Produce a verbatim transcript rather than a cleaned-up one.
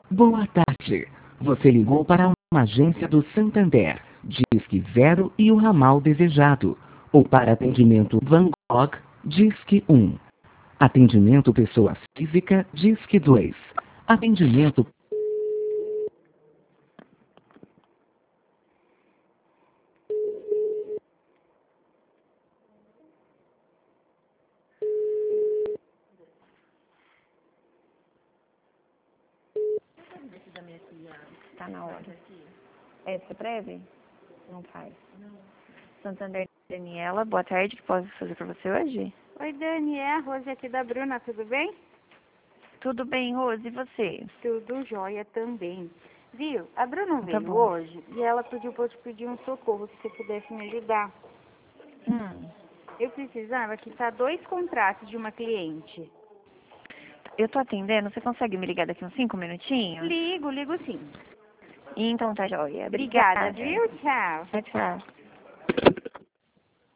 Boa tarde. Você ligou para uma agência do Santander, Disque Zero e o ramal desejado. Ou para atendimento Van Gogh, Disque um. Atendimento pessoa física, Disque dois. Atendimento... Tá na hora. É, você breve? Não faz. Santander, Daniela, boa tarde, o que posso fazer pra você hoje? Oi, Dani, é a Rose aqui da Bruna, tudo bem? Tudo bem, Rose, e você? Tudo jóia também. Viu? A Bruna Tá veio bom. hoje e ela pediu pra eu te pedir um socorro, se você pudesse me ajudar. Hum, Eu precisava quitar dois contratos de uma cliente. eu tô atendendo, você consegue me ligar daqui uns cinco minutinhos? Ligo, ligo sim. Então tá joia. Obrigada, Obrigada. viu? Tchau. Tchau, tchau.